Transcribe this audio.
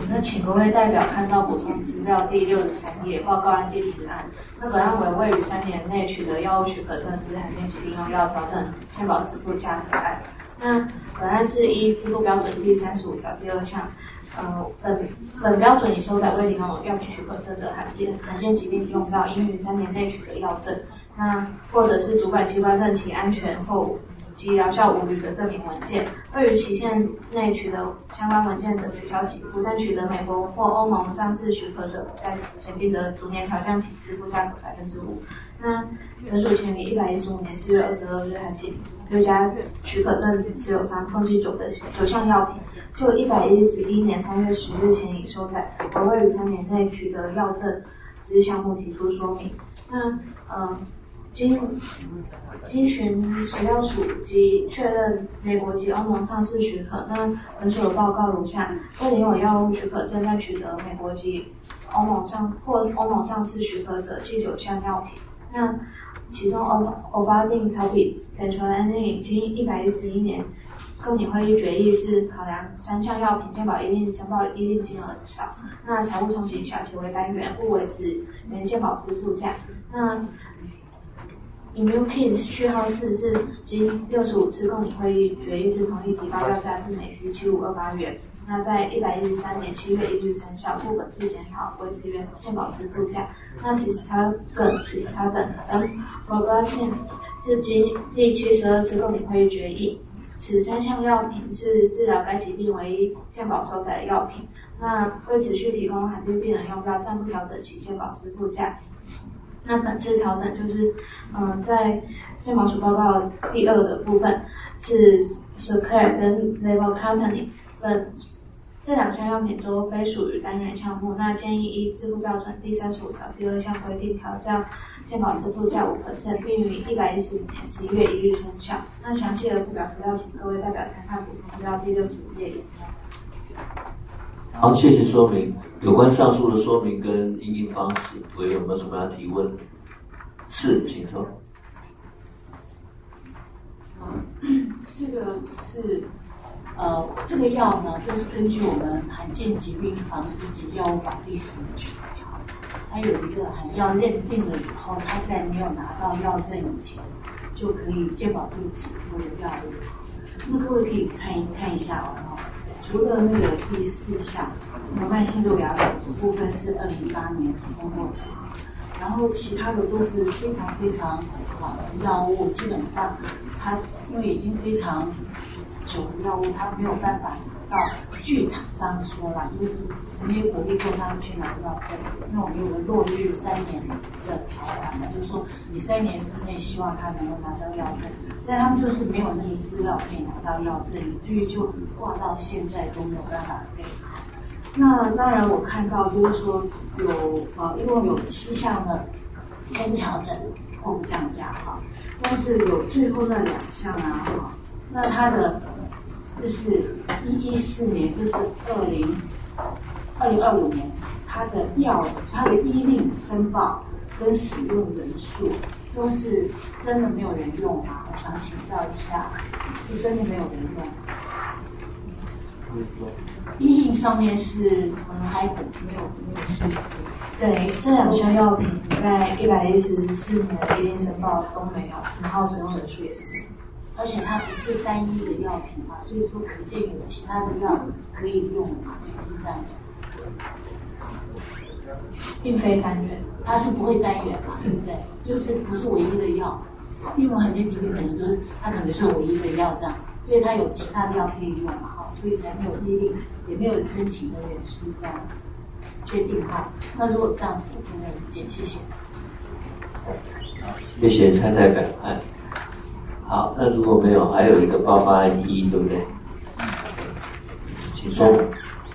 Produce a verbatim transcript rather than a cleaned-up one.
那请各位代表看到补充资料第六十三页，报告案第十案。那本案为未于三年内取得药物许可证之罕见疾病用药调整健保支付价格案。那本案是依支付标准第三十五条第二项，呃，本本标准已收载未领有药品许可证的罕见罕见疾病用药，应于三年内取得药证。那或者是主管机关认其安全后及疗效无虞的证明文件，未于期限内取得相关文件者取消给付，但取得美国或欧盟上市许可者，在此协定的逐年调降其支付价格百分之五。那本署前于一百一十五年四月二十二日函请六家许可证持有商共计九的九项药品，就一百一十一年三月十日前已收载，而未于三年内取得药证之项目提出说明。那呃。经经循食药署及确认美国及欧盟上市许可，那本署的报告如下：未领有药物许可证在取得美国及欧盟上或欧盟上市许可者，计九项药品。那其中欧欧巴定、陶比、等醇安宁经一百一十一年共拟会议决议是考量三项药品健保一定申报一定金额少，那财务重新小且为单元，勿维持原健保支付价。那Immukin 序号四是经六十五次共拟会议决议之同意提高药价至每支七千五百二十八元。那在一百一十三年七月一日生效，故本次检讨维持原健保支付价。那其实它跟其实它等跟 Progressive 是经第七十二次共拟会议决议，此三项药品是治疗该疾病唯一健保收载的药品。那会持续提供罕见病人用药，暂不调整其健保支付价。那本次调整就是，嗯、呃，在健保署报告第二的部分是 Secare 跟 Levocatinib， 本这两项药品都非属于单元项目。那建议依支付标准第三十五条第二项规定调降健保支付价五 percent， 并于一百一十五年十一月一日生效。那详细的附表资料，请各位代表参看补充资料第六十五页以及。 好，谢谢说明。有关上述的说明跟因应方式，委员有没有什么要提问？是，请说。 嗯，这个是呃，这个药呢，就是根据我们罕见疾病防治及药物法第十九条，它有一个罕药认定了以后，它在没有拿到药证以前，就可以健保部给付的药物。那各位可以参看一下哦。除了那个第四项，那慢性肉芽瘤的部分是二零一八年通过的，然后其他的都是非常非常好的药物，基本上它因为已经非常久的药物，它没有办法到据厂商说啦，就是没有鼓励过他们去拿药证，因为我们有个落日三年的条款嘛，就是说你三年之内希望他能够拿到药证。但他们就是没有那个资料可以拿到药证，所以就挂到现在都没有办法配。那当然，我看到就是说有呃，一共有七项的先调整后降价哈，但是有最后那两项啊哈，那它的就是一一四年，就是二零二零二五年，它的药它的依令申报跟使用人数。都是真的没有人用吗？我想请教一下，是真的没有人用？依令上面是开本，没有没有数字。 对，这两项药品在一百一十四年的依令申报都没有，然后使用人数也是没有。 而且它不是单一的药品嘛，所以说可见有其他的药可以用嘛，是不是这样子？ 并非单元， 它是不会单元嘛，对不对？就是不是唯一的药，因为罕见疾病可能就是它可能是唯一的药这样，所以它有其他的药可以用嘛，哈，所以才没有依令，也没有申请的人数这样子，确定哈。那如果这样子，我没有意见，谢谢。 谢谢蔡代表。哎，好，那如果没有，还有一个爆发案一，对不对？请说。